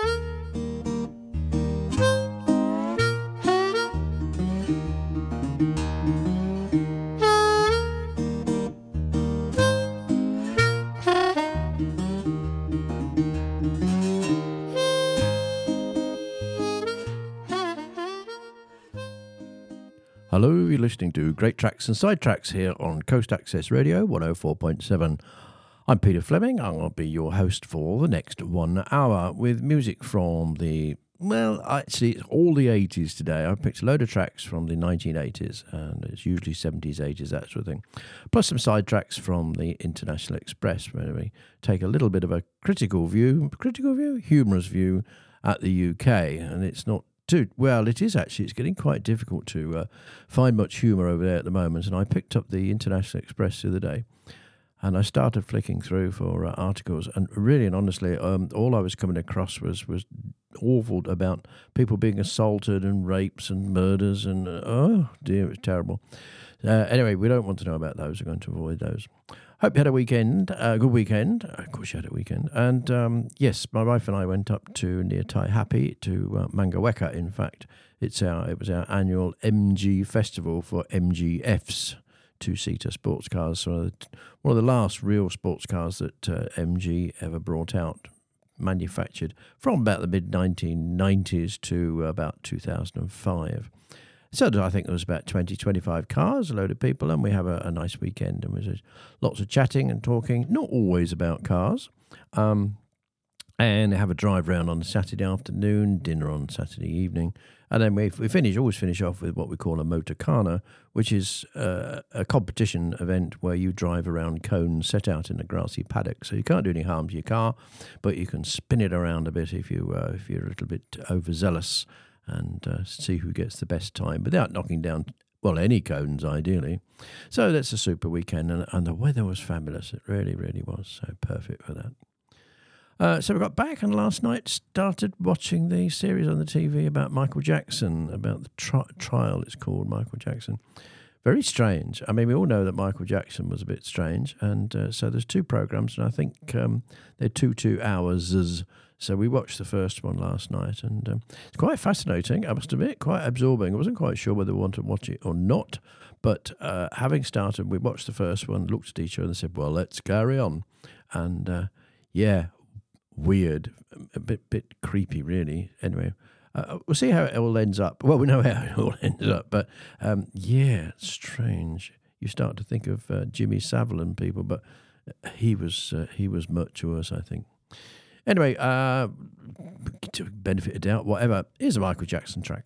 Hello, you're listening to Great Tracks and Side Tracks here on Coast Access Radio 104.7. I'm Peter Fleming. I'll be your host for the next 1 hour with music from actually it's all the 80s today. I picked a load of tracks from the 1980s, and it's usually 70s, 80s, that sort of thing. Plus some side tracks from the International Express, where we take a little bit of a humorous view at the UK, and it's not it is actually. It's getting quite difficult to find much humour over there at the moment. And I picked up the International Express the other day, and I started flicking through for articles. And really and honestly, all I was coming across was awful about people being assaulted and rapes and murders. And oh dear, it's terrible. Anyway, we don't want to know about those. We're going to avoid those. Hope you had a weekend, a good weekend. Of course you had a weekend. And yes, my wife and I went up to near Taihape to Mangaweka, in fact. It was our annual MG festival for MGFs, two-seater sports cars. So one of the last real sports cars that MG ever brought out, manufactured from about the mid-1990s to about 2005. So I think there was about 20, 25 cars, a load of people, and we have a nice weekend. And there's lots of chatting and talking, not always about cars. And have a drive round on Saturday afternoon, dinner on Saturday evening. And then we always finish off with what we call a Motorcana, which is a competition event where you drive around cones set out in a grassy paddock. So you can't do any harm to your car, but you can spin it around a bit if you're a little bit overzealous, and see who gets the best time without knocking down, any cones, ideally. So that's a super weekend, and the weather was fabulous. It really, really was, so perfect for that. So we got back, and last night started watching the series on the TV about Michael Jackson, about the trial, it's called, Michael Jackson. Very strange. I mean, we all know that Michael Jackson was a bit strange, and so there's two programs, and I think they're 2 hours. So we watched the first one last night, and it's quite fascinating, I must admit, quite absorbing. I wasn't quite sure whether we wanted to watch it or not, but having started, we watched the first one, looked at each other and said, well, let's carry on. And weird, a bit creepy, really. Anyway, we'll see how it all ends up. Well, we know how it all ends up, but strange. You start to think of Jimmy Savile and people, but he was much worse, I think. Anyway, to benefit of doubt, whatever, here's a Michael Jackson track.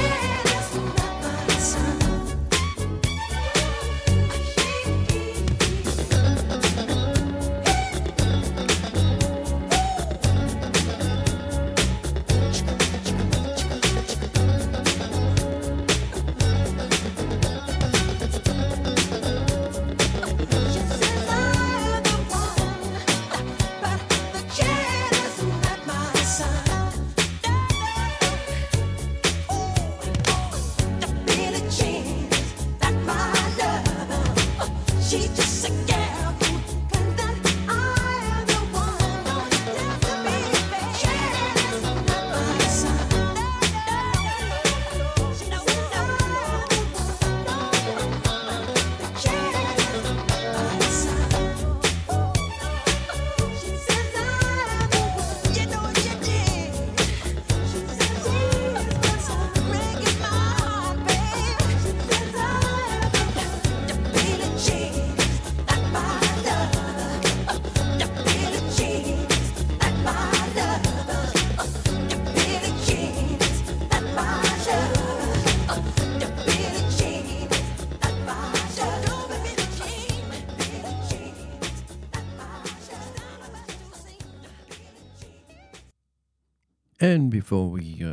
And before we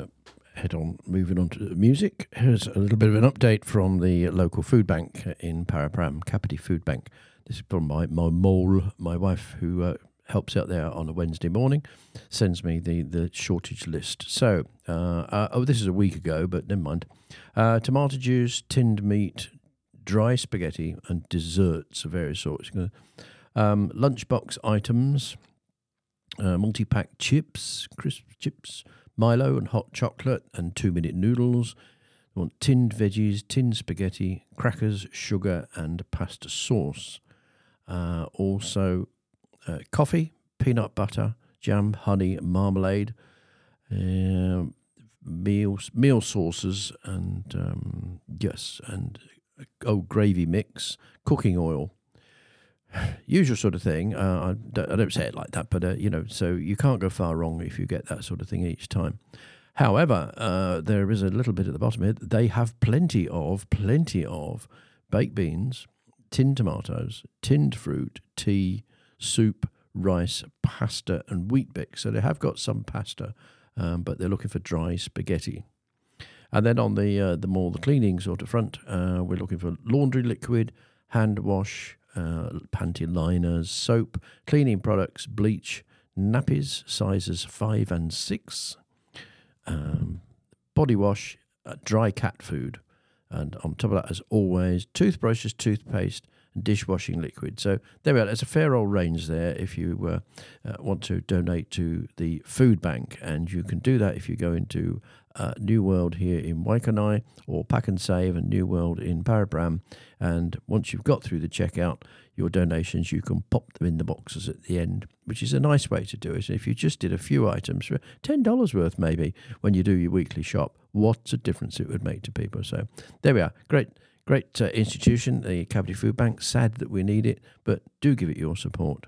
moving on to the music, here's a little bit of an update from the local food bank in Parapram, Kapiti Food Bank. This is from my mole, my wife, who helps out there on a Wednesday morning, sends me the shortage list. So, this is a week ago, but never mind. Tomato juice, tinned meat, dry spaghetti, and desserts of various sorts. Lunchbox items, multi-pack chips, crisp chips, Milo and hot chocolate, and 2-minute noodles. You want tinned veggies, tinned spaghetti, crackers, sugar, and pasta sauce. Also, coffee, peanut butter, jam, honey, marmalade, meal sauces, and gravy mix, cooking oil. Usual sort of thing. I don't say it like that, but so you can't go far wrong if you get that sort of thing each time. However, there is a little bit at the bottom here. They have plenty of baked beans, tinned tomatoes, tinned fruit, tea, soup, rice, pasta, and Weet-Bix. So they have got some pasta, but they're looking for dry spaghetti. And then on the cleaning sort of front, we're looking for laundry liquid, hand wash, panty liners, soap, cleaning products, bleach, nappies, sizes 5 and 6, body wash, dry cat food, and on top of that, as always, toothbrushes, toothpaste, and dishwashing liquid. So there we are. There's a fair old range there if you want to donate to the food bank, and you can do that if you go into New World here in Waikanae, or Pack and Save and New World in Parapram. And once you've got through the checkout, your donations, you can pop them in the boxes at the end, which is a nice way to do it. And if you just did a few items for $10 worth maybe when you do your weekly shop, what a difference it would make to people. So there we are. Great institution, the Kapiti Food Bank. Sad that we need it, but do give it your support.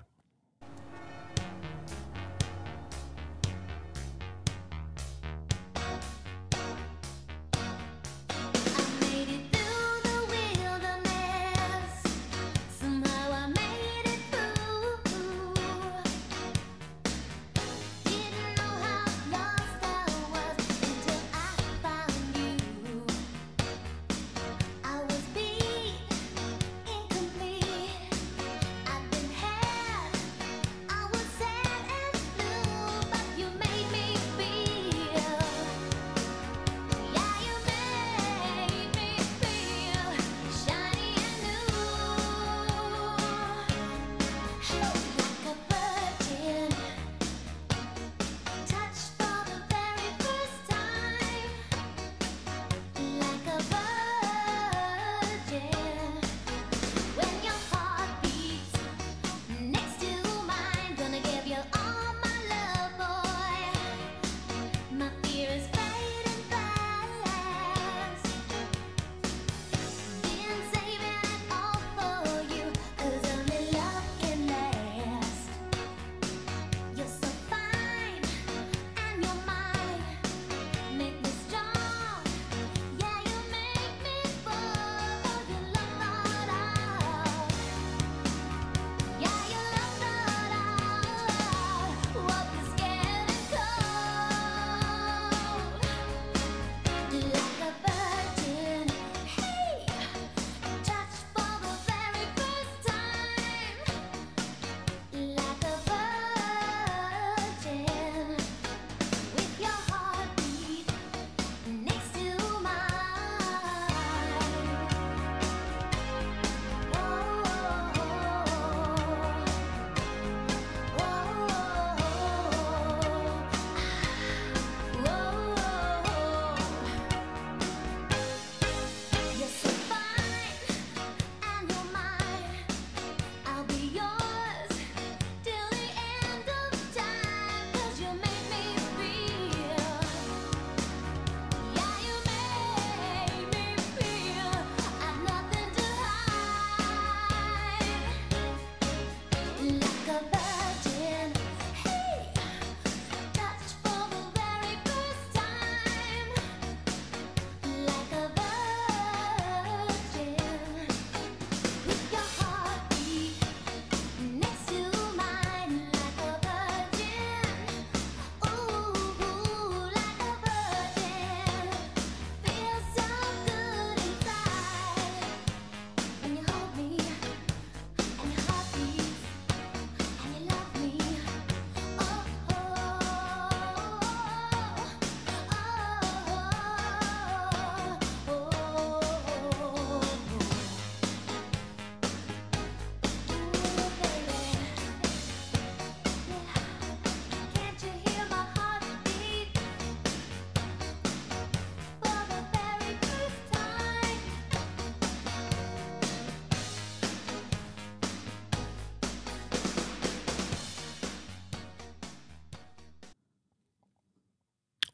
I was beat, incomplete. I've been had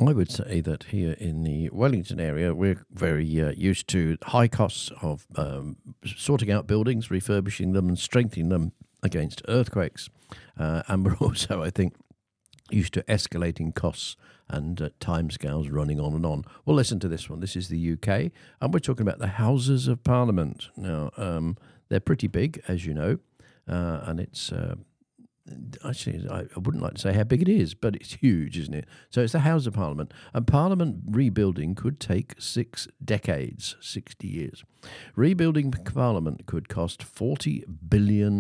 I would say that here in the Wellington area, we're very used to high costs of sorting out buildings, refurbishing them and strengthening them against earthquakes. And we're also, I think, used to escalating costs and timescales running on and on. Well, listen to this one. This is the UK, and we're talking about the Houses of Parliament. Now, they're pretty big, as you know, and it's... Actually, I wouldn't like to say how big it is, but it's huge, isn't it? So it's the House of Parliament. And Parliament rebuilding could take 6 decades, 60 years. Rebuilding Parliament could cost £40 billion,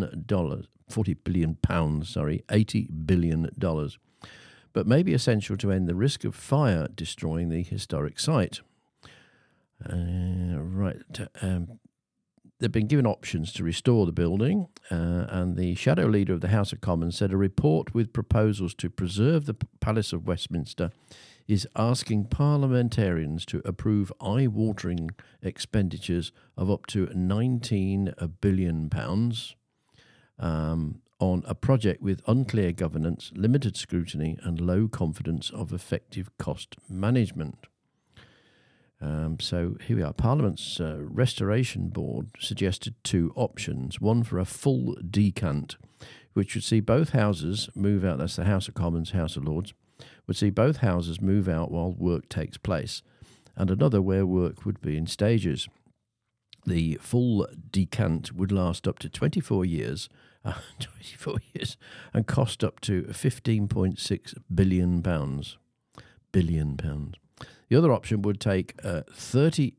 $80 billion. But may be essential to end the risk of fire destroying the historic site. They've been given options to restore the building, and the shadow leader of the House of Commons said a report with proposals to preserve the Palace of Westminster is asking parliamentarians to approve eye-watering expenditures of up to £19 billion on a project with unclear governance, limited scrutiny, and low confidence of effective cost management. So here we are. Parliament's Restoration Board suggested 2 options. One for a full decant, which would see both houses move out. That's the House of Commons, House of Lords. Would see both houses move out while work takes place. And another where work would be in stages. The full decant would last up to 24 years, and cost up to £15.6 billion. The other option would take 38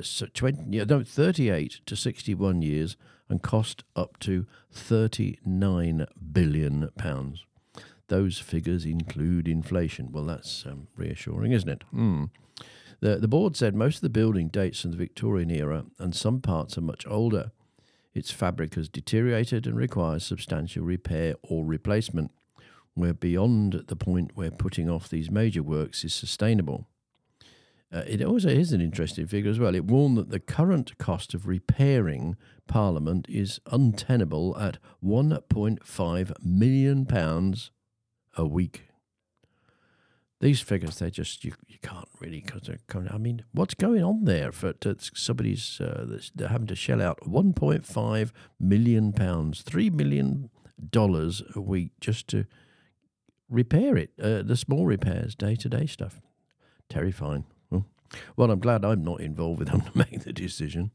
to 61 years and cost up to £39 billion. Those figures include inflation. Well, that's reassuring, isn't it? The board said most of the building dates from the Victorian era and some parts are much older. Its fabric has deteriorated and requires substantial repair or replacement. We're beyond the point where putting off these major works is sustainable. It also is an interesting figure as well. It warned that the current cost of repairing Parliament is untenable at £1.5 million a week. These figures, they're just, you can't really, because they're coming, I mean, what's going on there for somebody's, they're having to shell out £1.5 million, $3 million a week just to repair it, the small repairs, day-to-day stuff. Terrifying. Well, I'm glad I'm not involved with them to make the decision.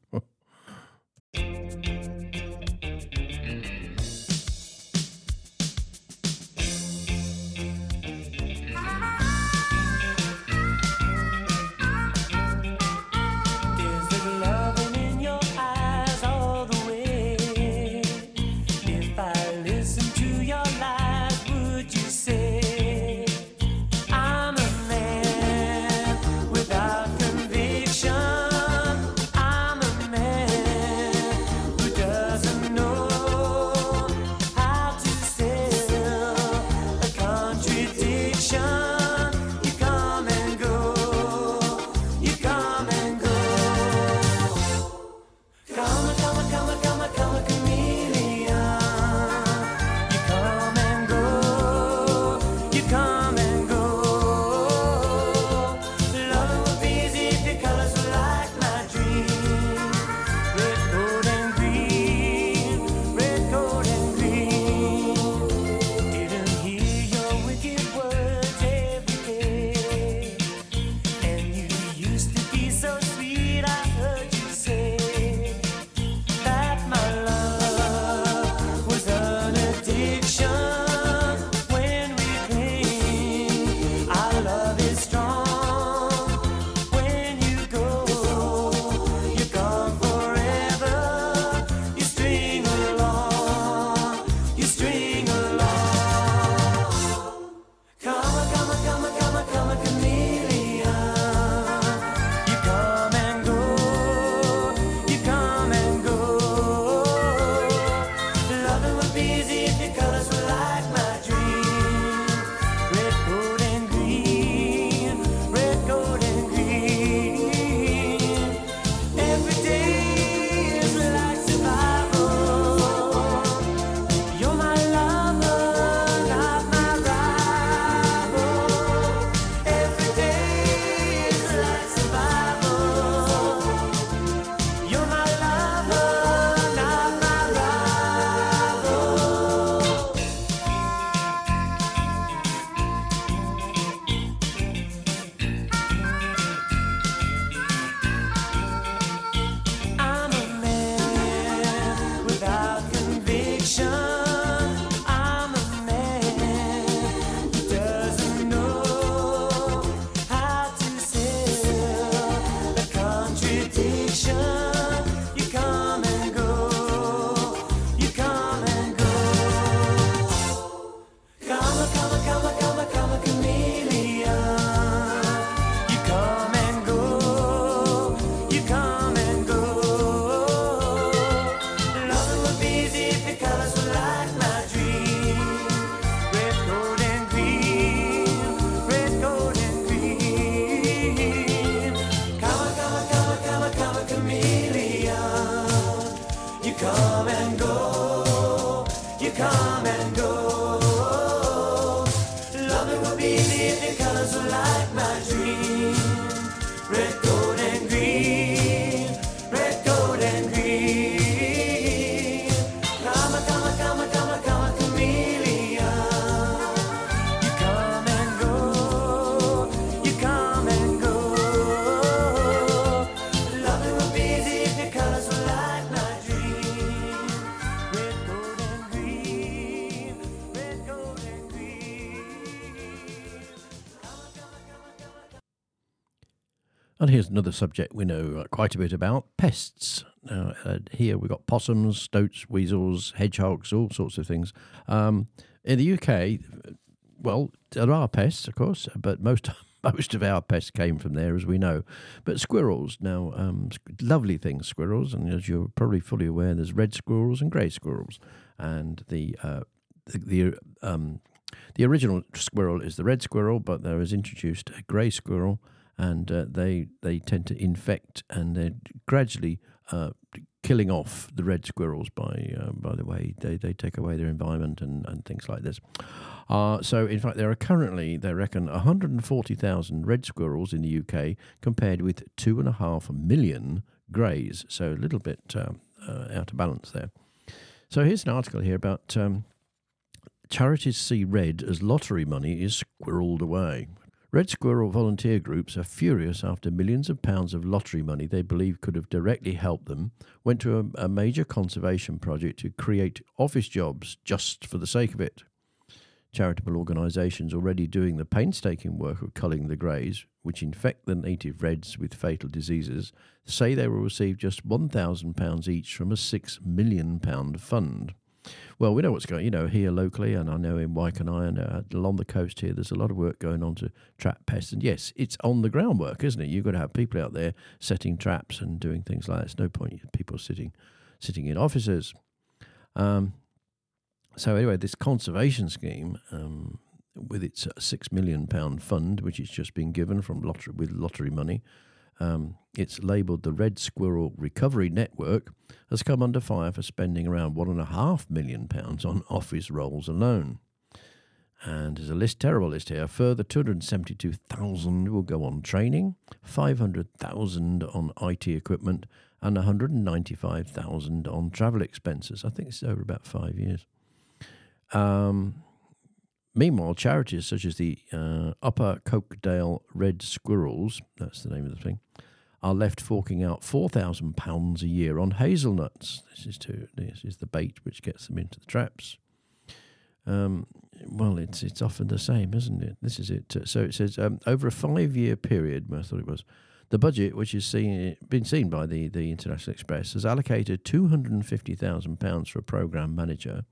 come and go. Loving would be easy if your colors were like my dream. Red, gold, and green. Red, gold, and green. Come, come, come, come, come, chameleon. You come and go. You come and go. Loving would be easy if your colors were like my dream. Red, gold, and green. Red, gold, and green. And here's another subject we know quite a bit about, pests. Now, here we've got possums, stoats, weasels, hedgehogs, all sorts of things. In the UK, well, there are pests, of course, but most of our pests came from there, as we know. But squirrels, now, lovely things, squirrels, and as you're probably fully aware, there's red squirrels and grey squirrels. And the original squirrel is the red squirrel, but there was introduced a grey squirrel, and they tend to infect, and they're gradually killing off the red squirrels by the way they take away their environment and things like this. So in fact there are currently, they reckon, 140,000 red squirrels in the UK compared with 2.5 million greys, so a little bit out of balance there. So here's an article here about charities see red as lottery money is squirreled away. Red Squirrel volunteer groups are furious after millions of pounds of lottery money they believe could have directly helped them went to a major conservation project to create office jobs just for the sake of it. Charitable organisations already doing the painstaking work of culling the greys, which infect the native reds with fatal diseases, say they will receive just £1,000 each from a £6 million fund. Well, we know what's going on, here locally, and I know in Waikanae and along the coast here, there's a lot of work going on to trap pests. And yes, it's on the ground work, isn't it? You've got to have people out there setting traps and doing things like that. There's no point in people sitting in offices. So anyway, this conservation scheme, with its £6 million fund, which has just been given from lottery money, it's labelled the Red Squirrel Recovery Network, has come under fire for spending around £1.5 million on office roles alone. And there's a terrible list here. A further 272,000 will go on training, 500,000 on IT equipment, and 195,000 on travel expenses. I think it's over about 5 years. Meanwhile, charities such as the Upper Cokedale Red Squirrels, that's the name of the thing, are left forking out £4,000 a year on hazelnuts. This is the bait which gets them into the traps. Well, it's often the same, isn't it? This is it. So it says over a 5-year period, I thought it was, the budget, which is been seen by the International Express, has allocated £250,000 for a programme manager,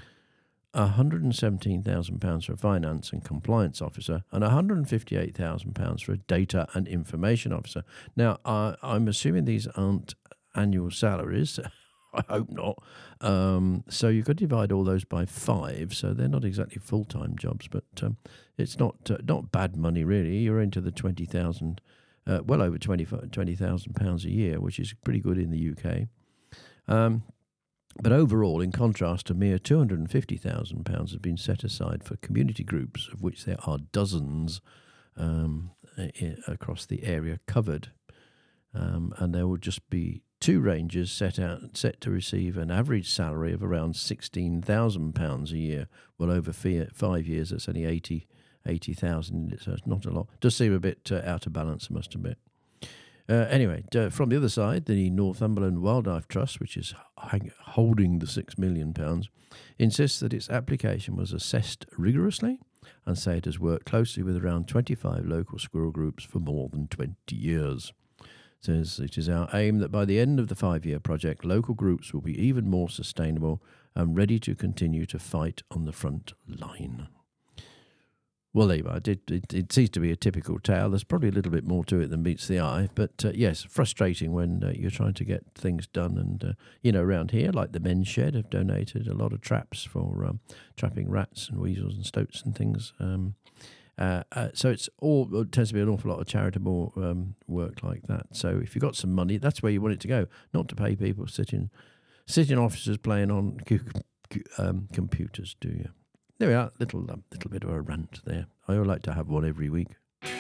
£117,000 for a finance and compliance officer, and £158,000 for a data and information officer. Now, I'm assuming these aren't annual salaries. I hope not. So you could divide all those by 5. So they're not exactly full-time jobs, but it's not bad money really. You're into the 20,000, well over £20,000 a year, which is pretty good in the UK. But overall, in contrast, a mere £250,000 has been set aside for community groups, of which there are dozens across the area covered. And there will just be 2 rangers set to receive an average salary of around £16,000 a year. Well, over 5 years, that's only 80,000, so it's not a lot. Does seem a bit out of balance, I must admit. Anyway, from the other side, the Northumberland Wildlife Trust, which is holding the £6 million, insists that its application was assessed rigorously and say it has worked closely with around 25 local squirrel groups for more than 20 years. It says it is our aim that by the end of the 5-year project, local groups will be even more sustainable and ready to continue to fight on the front line. Well, there you are. It seems to be a typical tale. There's probably a little bit more to it than meets the eye. But yes, frustrating when you're trying to get things done. And, around here, like the Men's Shed have donated a lot of traps for trapping rats and weasels and stoats and things. So it tends to be an awful lot of charitable work like that. So if you've got some money, that's where you want it to go. Not to pay people, sit in offices playing on computers, do you? There we are, little bit of a rant there. I would like to have one every week.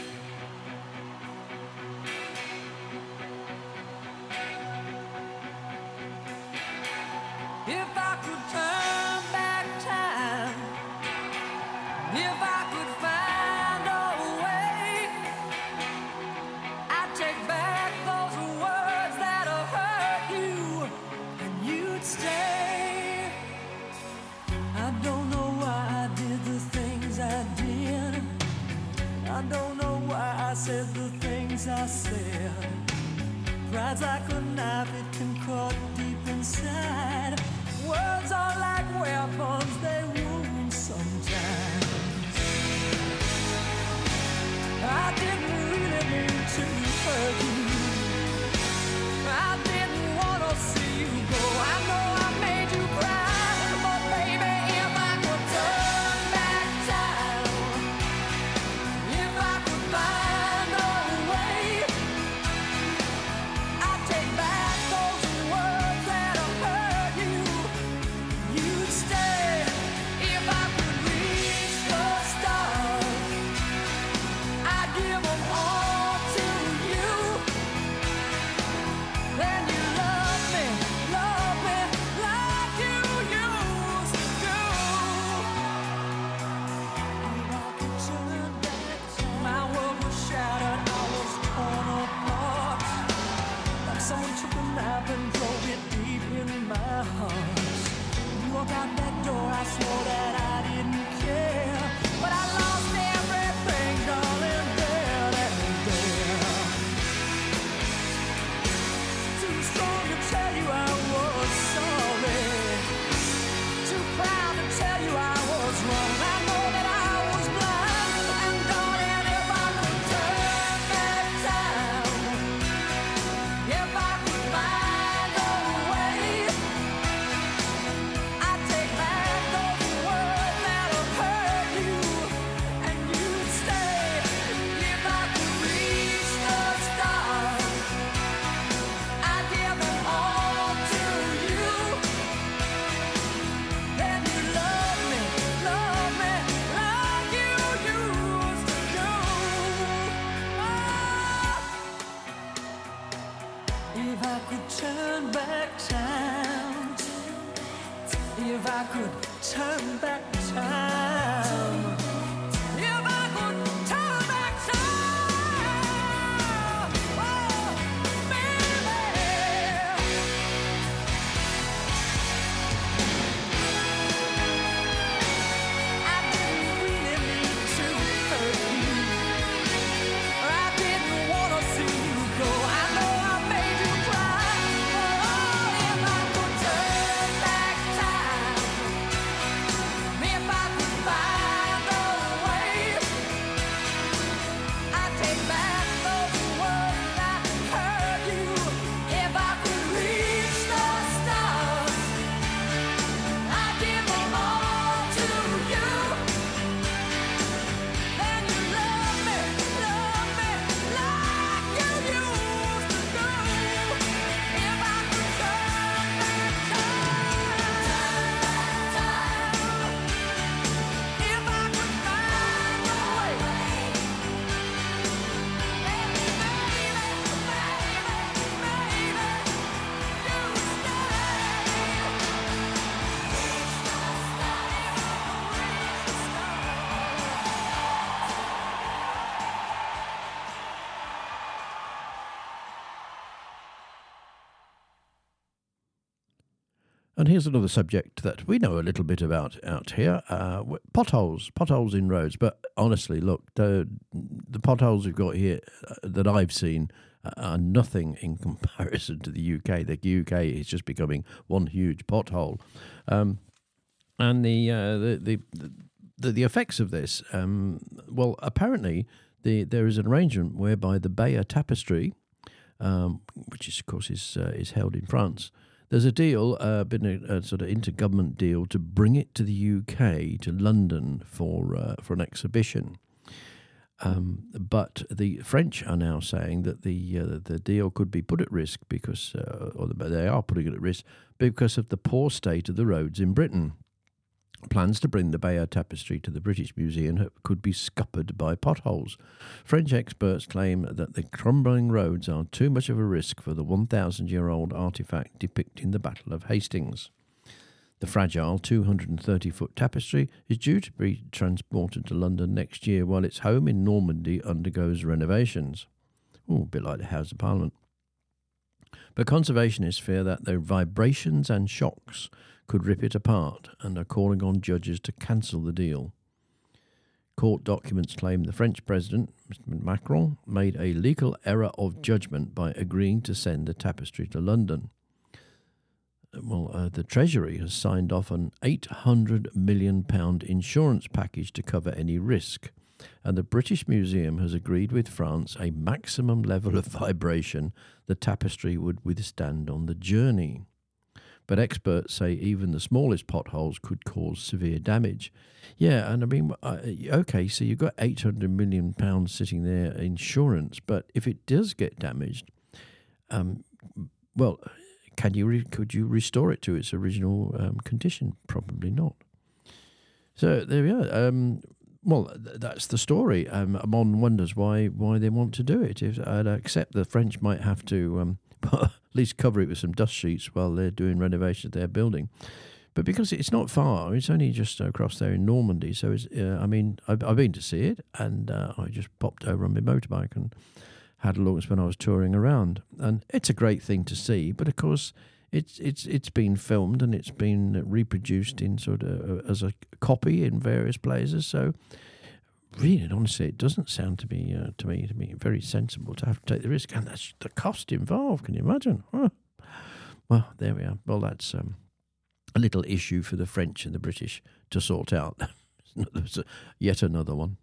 If I could turn back time, if I could find a way, I'd take back those words that have hurt you, and you'd stay. I don't know why I did the things I did. I don't know why I said the things I said. Pride's like a knife, it can cut deep inside. Words are like weapons, they wound sometimes. I didn't really mean to hurt you. I didn't want to see you go. I know I made you cry, but baby, if I could turn back time, if I could find a way, I'd take back those words that have hurt you. You'd stay. If I could reach the stars, I'd give them all to you. Then you love me like you used to do. If I could turn back time, my world was shattered, I was torn apart. Like someone took a knife and drove it deep in my heart. You walked out that door, I swore that I didn't care, but I lost everything, darling, there and there. Too strong to tell you I was sorry, too proud to tell you I was wrong. I know that I was blind, and darling, if I could turn back time, if I could find a way, I'd take back those words that have hurt you, and you'd stay. If I could reach the stars, I'd give them all to you. Then you love me like you used to do. If I could turn back time, if I could turn back time, if I could turn back time, oh, baby. I didn't really mean to hurt you. I didn't want to see you go. I know I made you cry. Oh, if I could turn back time, if I could find a way, I'd take back those words that hurt you. If I could reach the stars, I'd give them all to you. Then you love me like you used to do. If I could turn back time, if I could find a way, And here's another subject that we know a little bit about out here: potholes in roads. But honestly, look, the potholes we've got here that I've seen are nothing in comparison to the UK. The UK is just becoming one huge pothole, and the effects of this. Well, apparently there is an arrangement whereby the Bayeux Tapestry, which is, of course is held in France. There's a deal, been a sort of intergovernment deal to bring it to the UK, to London, for an exhibition. But the French are now saying that the deal could be put at risk because, or they are putting it at risk because of the poor state of the roads in Britain. Plans to bring the Bayeux Tapestry to the British Museum could be scuppered by potholes. French experts claim that the crumbling roads are too much of a risk for the 1,000-year-old artefact depicting the Battle of Hastings. The fragile 230-foot tapestry is due to be transported to London next year while its home in Normandy undergoes renovations. Ooh, a bit like the House of Parliament. But conservationists fear that the vibrations and shocks could rip it apart and are calling on judges to cancel the deal. Court documents claim the French president, Mr. Macron, made a legal error of judgment by agreeing to send the tapestry to London. Well, the Treasury has signed off an £800 million insurance package to cover any risk, and the British Museum has agreed with France a maximum level of vibration the tapestry would withstand on the journey. But experts say even the smallest potholes could cause severe damage. Yeah, and I mean, okay, so you've got £800 million sitting there insurance, but if it does get damaged, well, could you restore it to its original condition? Probably not. So there we are. Well, that's the story. One wonders why they want to do it. I'd accept the French might have to at least cover it with some dust sheets while they're doing renovations of their building. But because it's not far, it's only just across there in Normandy. So, I've been to see it, and I just popped over on my motorbike and had a look when I was touring around. And it's a great thing to see, but of course it's been filmed and it's been reproduced in sort of as a copy in various places. So really and honestly, it doesn't sound to me very sensible to have to take the risk, and that's the cost involved. Can you imagine? Huh. Well, there we are. Well, that's a little issue for the French and the British to sort out. There's yet another one.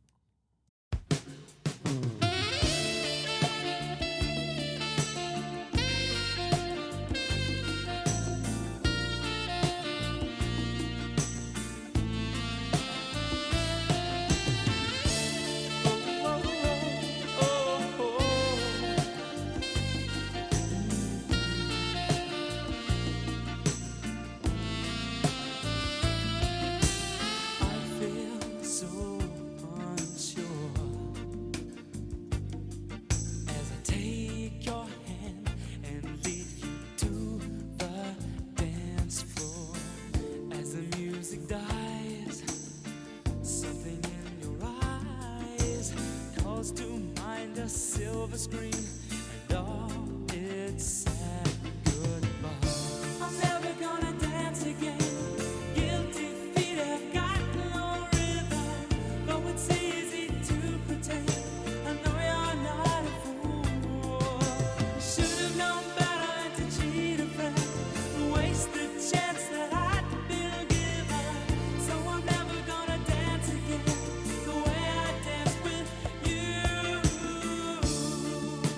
Silver screen and all its sad goodbye. I'm never gonna dance again. Guilty feet have got no rhythm. Though it's easy to pretend, I know you're not a fool. Should have known better to cheat a friend, waste the chance that I'd been given. So I'm never gonna dance again the way I danced with you.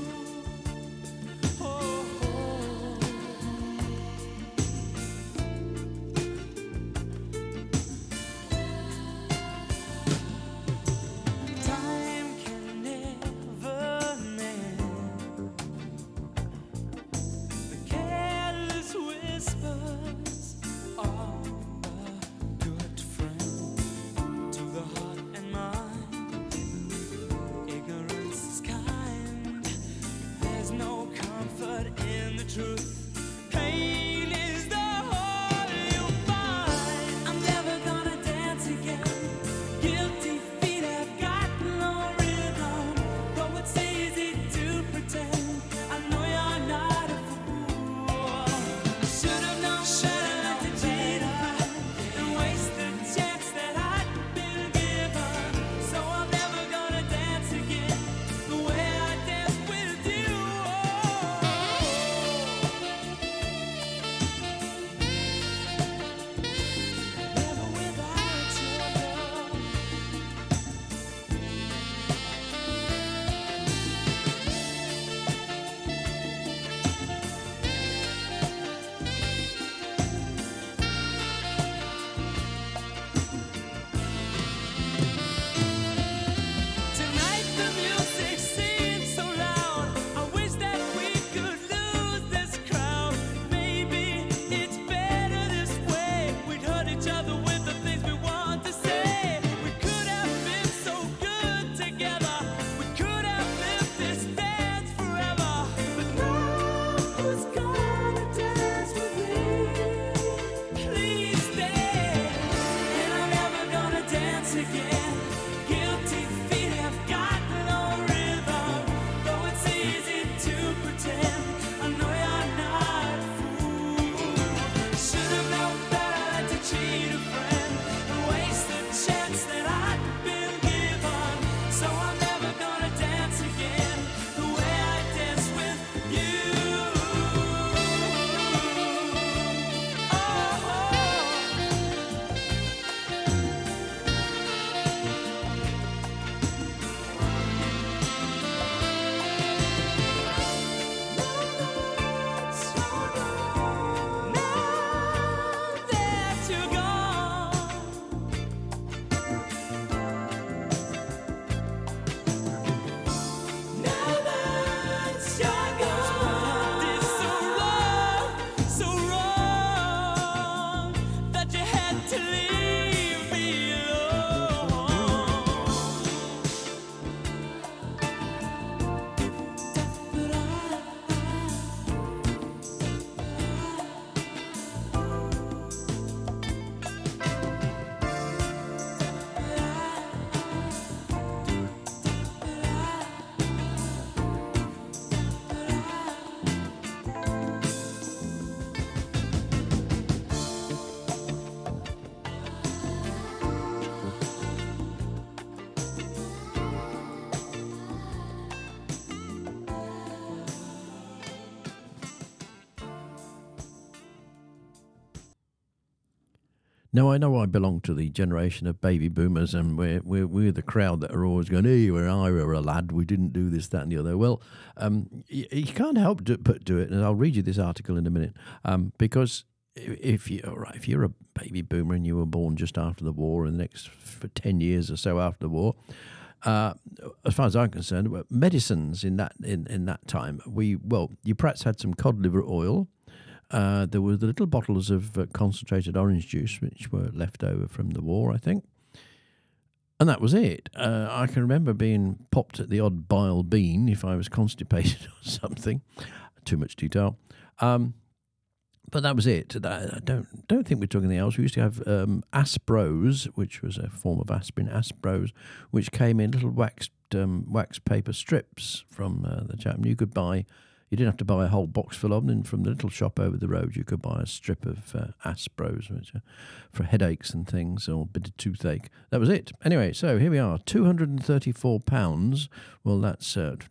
Now, I know I belong to the generation of baby boomers, and we're the crowd that are always going, "Hey, when I were a lad, we didn't do this, that, and the other." Well, you can't help but do it, and I'll read you this article in a minute, because if you're a baby boomer and you were born just after the war, and the next for 10 years or so after the war, as far as I'm concerned, medicines in that time, you perhaps had some cod liver oil. There were the little bottles of concentrated orange juice, which were left over from the war, I think. And that was it. I can remember being popped at the odd bile bean if I was constipated or something. Too much detail. But that was it. I don't think we took anything else. We used to have Asprose, which was a form of aspirin, Asprose, which came in little wax paper strips from the Chapman. You didn't have to buy a whole box full of them. And from the little shop over the road, you could buy a strip of Asprose, which for headaches and things, or a bit of toothache. That was it. Anyway, so here we are, £234. Well, that's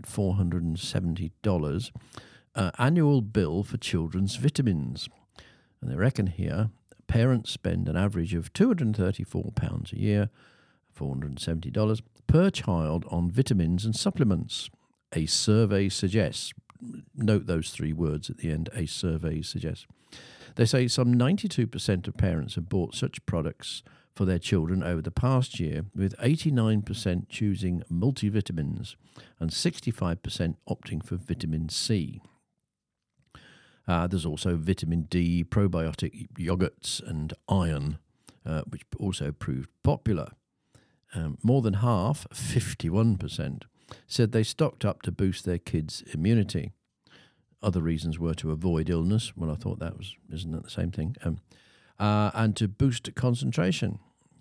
$470. Annual bill for children's vitamins. And they reckon here parents spend an average of £234 a year, $470 per child on vitamins and supplements. A survey suggests. Note those three words at the end, a survey suggests. They say some 92% of parents have bought such products for their children over the past year, with 89% choosing multivitamins and 65% opting for vitamin C. There's also vitamin D, probiotic yogurts, and iron, which also proved popular. More than half, 51%, said they stocked up to boost their kids' immunity. Other reasons were to avoid illness. Well, I thought isn't that the same thing? And to boost concentration.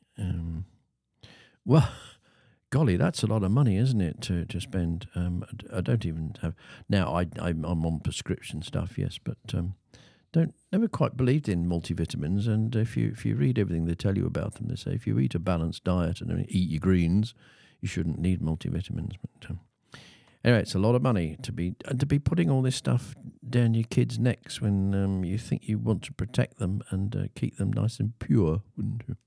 Well, golly, that's a lot of money, isn't it, to spend? I don't even have... Now, I'm on prescription stuff, yes, but never quite believed in multivitamins. And if you read everything they tell you about them, they say if you eat a balanced diet and eat your greens, you shouldn't need multivitamins. But anyway, it's a lot of money to be putting all this stuff down your kids' necks when you think you want to protect them and keep them nice and pure, wouldn't you?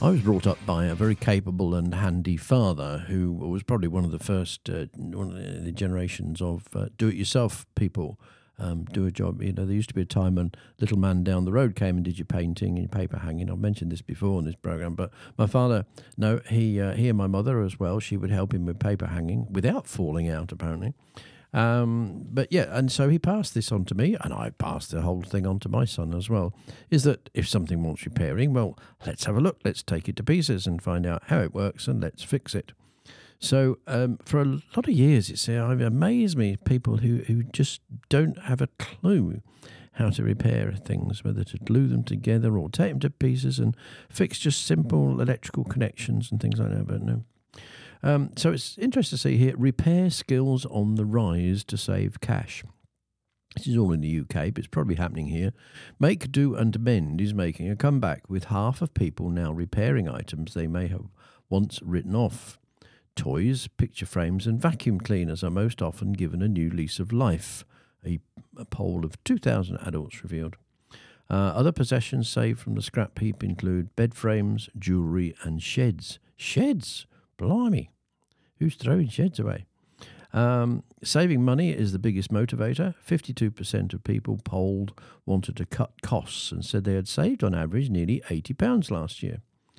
I was brought up by a very capable and handy father who was probably one of the first, one of the generations of do-it-yourself people. Do a job. You know, there used to be a time when little man down the road came and did your painting and your paper hanging. I've mentioned this before in this program, but my father, no, he and my mother as well. She would help him with paper hanging without falling out, apparently. But yeah, and so he passed this on to me, and I passed the whole thing on to my son as well. Is that if something wants repairing, well, let's have a look. Let's take it to pieces and find out how it works, and let's fix it. So for a lot of years, it amazed me people who just don't have a clue how to repair things, whether to glue them together or take them to pieces and fix just simple electrical connections and things like that. But no. So it's interesting to see here, repair skills on the rise to save cash. This is all in the UK, but it's probably happening here. Make, Do and Mend is making a comeback, with half of people now repairing items they may have once written off. Toys, picture frames and vacuum cleaners are most often given a new lease of life, a poll of 2,000 adults revealed. Other possessions saved from the scrap heap include bed frames, jewellery and sheds. Sheds? Blimey. Who's throwing sheds away? Saving money is the biggest motivator. 52% of people polled wanted to cut costs and said they had saved on average nearly £80 last year.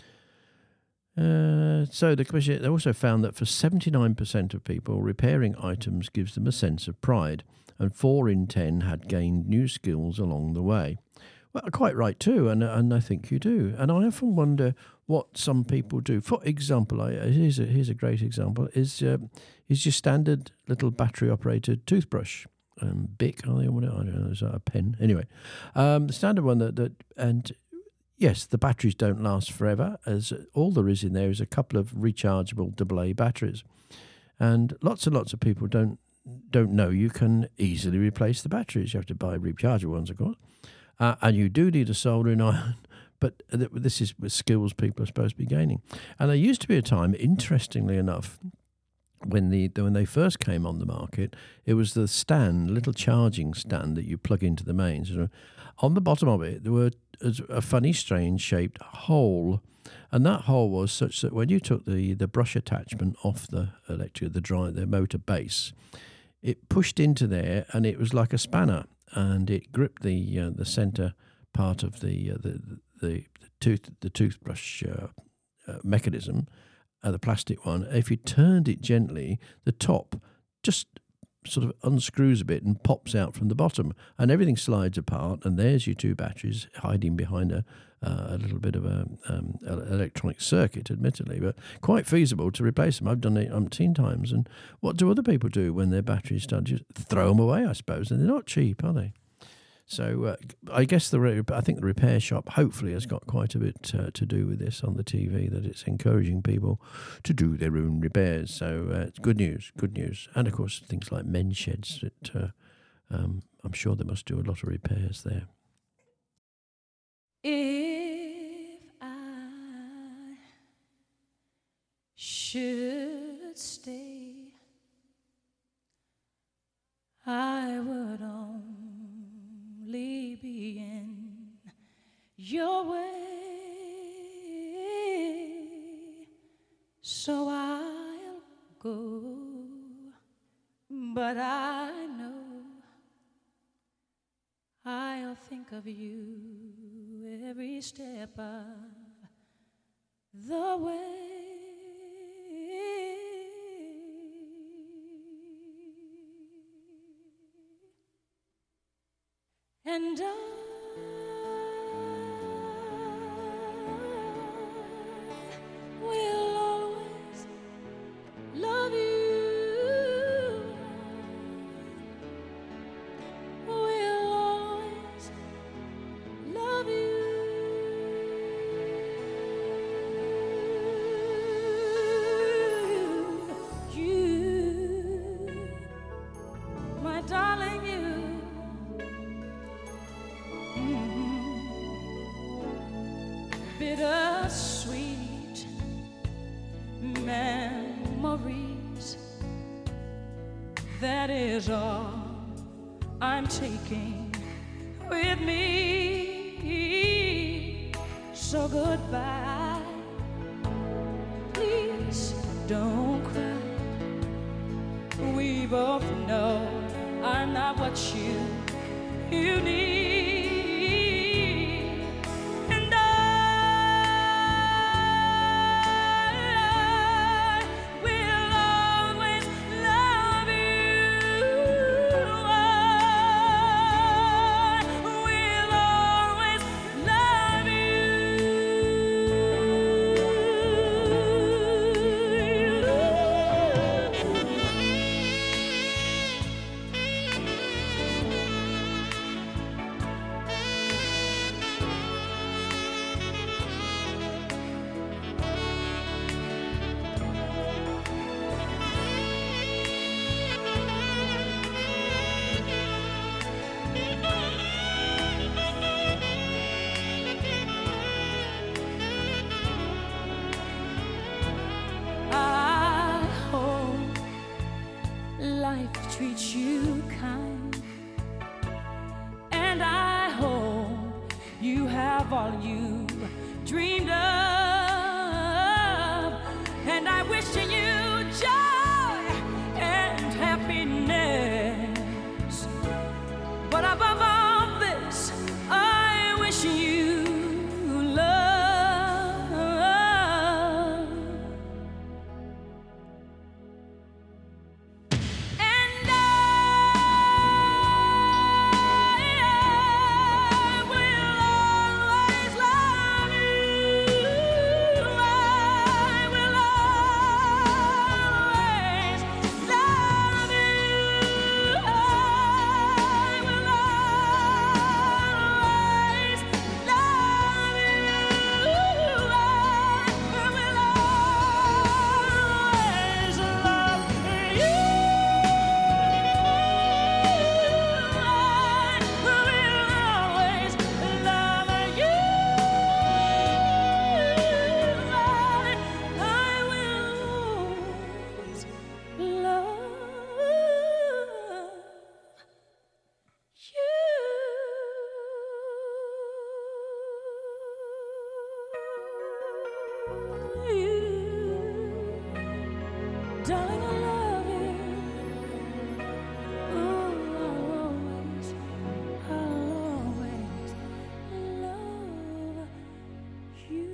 So the commission, they also found that for 79% of people, repairing items gives them a sense of pride, and 4 in 10 had gained new skills along the way. Well, quite right too, and I think you do. And I often wonder what some people do. For example, here's a great example: is your standard little battery-operated toothbrush, Bic, are they? I don't know. Is that a pen? Anyway, the standard one and yes, the batteries don't last forever, as all there is in there is a couple of rechargeable AA batteries, and lots of people don't know you can easily replace the batteries. You have to buy rechargeable ones, of course. And you do need a soldering iron, but this is with skills people are supposed to be gaining. And there used to be a time, interestingly enough, when they first came on the market, it was the stand, little charging stand that you plug into the mains. On the bottom of it, there were a funny, strange shaped hole, and that hole was such that when you took the brush attachment off the the motor base, it pushed into there, and it was like a spanner. And it gripped the centre part of the toothbrush mechanism, the plastic one. If you turned it gently, the top just sort of unscrews a bit and pops out from the bottom, and everything slides apart. And there's your 2 batteries hiding behind a little bit of an electronic circuit, admittedly, but quite feasible to replace them. I've done it umpteen times. And what do other people do when their batteries start? Just throw them away, I suppose, and they're not cheap, are they? So I guess I think the repair shop hopefully has got quite a bit to do with this on the TV, that it's encouraging people to do their own repairs. So it's good news. And of course, things like men's sheds, that I'm sure they must do a lot of repairs there. If I should stay, I would only be in your way, so I'll go, but I know I'll think of you every step of the way. And I will always love you. Will always love you. You, my darling, you. Bittersweet memories, that is all I'm taking with me. So goodbye, don't cry. We both know I'm not what you need. And I will always love you. I will always love I hope life treats you kind, and I hope you have all you dreamed of, and I wish you joy and happiness. But above all this, I wish you love. And I will always love you. I will always love you. I will always love you. I will always love you. Darling, I love you. I'll always love you.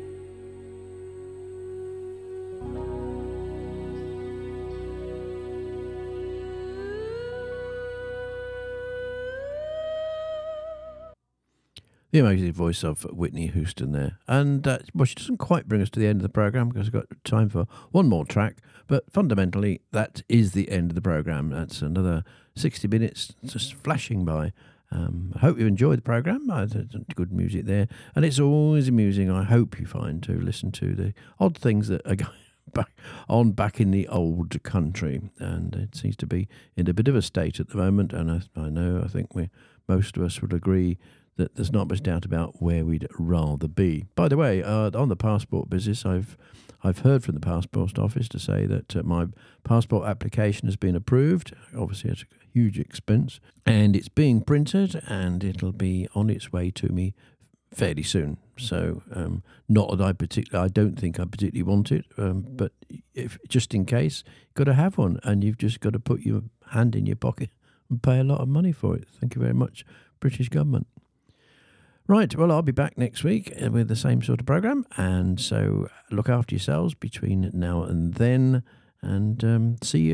The amazing voice of Whitney Houston there. And, well, she doesn't quite bring us to the end of the programme because I've got time for one more track. But fundamentally, that is the end of the programme. That's another 60 minutes just flashing by. I hope you enjoyed the programme. There's good music there. And it's always amusing, I hope you find, to listen to the odd things that are going back in the old country. And it seems to be in a bit of a state at the moment. And I think most of us would agree that there's not much doubt about where we'd rather be. By the way, on the passport business, I've heard from the passport office to say that my passport application has been approved. Obviously, it's a huge expense, and it's being printed, and it'll be on its way to me fairly soon. So, not that I don't think I particularly want it, but if just in case, got to have one, and you've just got to put your hand in your pocket and pay a lot of money for it. Thank you very much, British government. Right, well, I'll be back next week with the same sort of programme, and so look after yourselves between now and then, and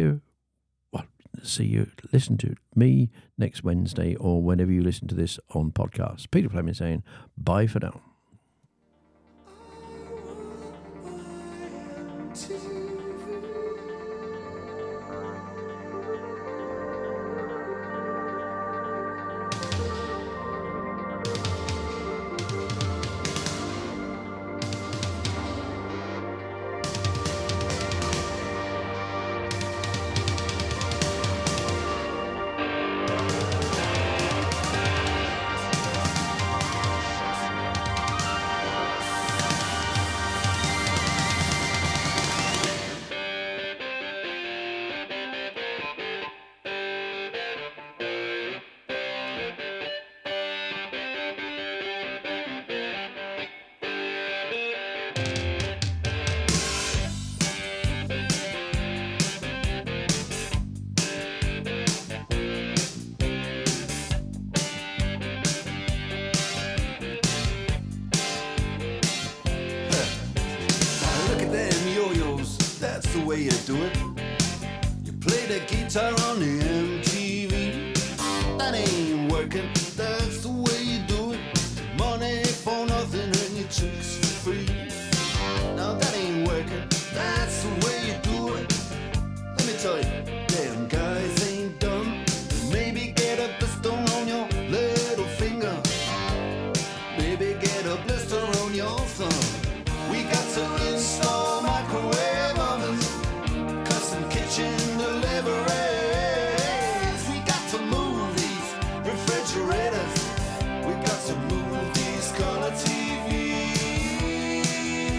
listen to me next Wednesday or whenever you listen to this on podcast. Peter Fleming saying bye for now. way you do it. You play the guitar on the MTV. That ain't working, that's the way you do it. Money for nothing and your chicks for free. Now that ain't working, that's the way you do it. Let me tell you, damn guys ain't dumb. Maybe get a blister on your little finger. Maybe get a blister on your thumb. We got to install microwave ovens, custom kitchen deliveries. We got to move these refrigerators. We got to move these color TVs.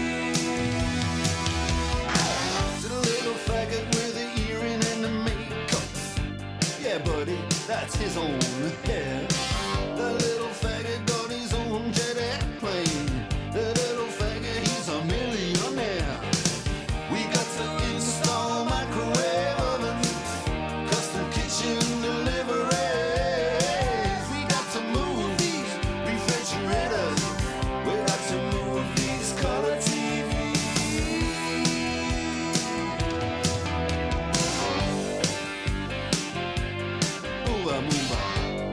To the little faggot with the earring and the makeup. Yeah, buddy, that's his own hair. The little faggot got his own jet airplane. The little faggot, he's a millionaire. We got to install microwave ovens, custom kitchen deliveries. We got to move these refrigerators. We got to move these color TVs. Move on, move on.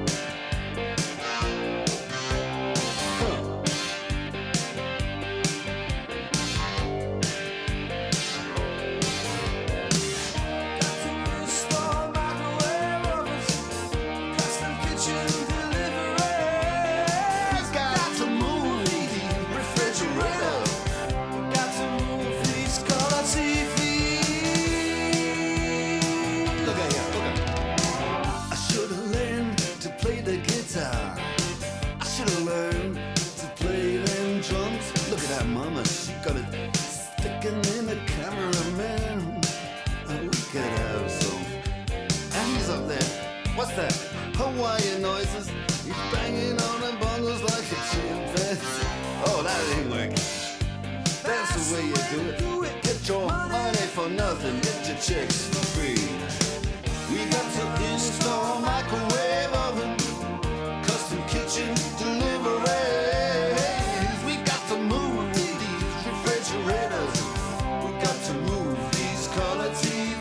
What's that? Hawaiian noises. He's banging on the bongos like a chimpanzee. Oh, that ain't working. That's the way you do it. Get your money for nothing. Get your chicks for free. We got to install microwave oven, custom kitchen deliveries. We got to move these refrigerators. We got to move these color TVs.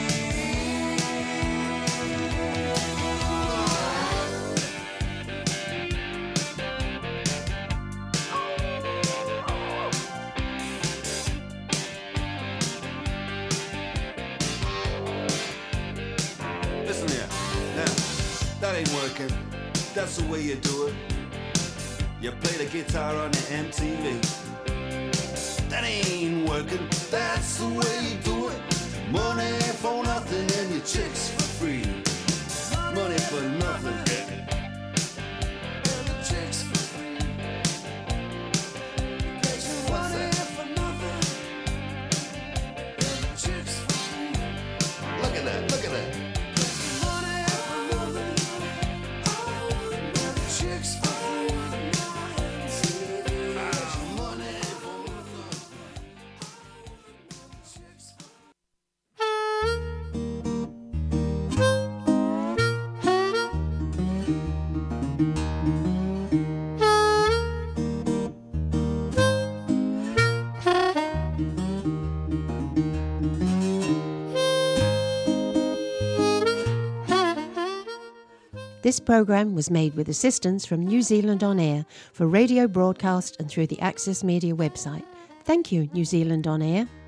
That ain't working, that's the way you do it. You play the guitar on the MTV. That ain't working, that's the way you do it. Money for nothing and your chicks for free. Money for nothing and your chicks for free. What's that? Look at that, look at that. This programme was made with assistance from New Zealand On Air for radio broadcast and through the Access Media website. Thank you, New Zealand On Air.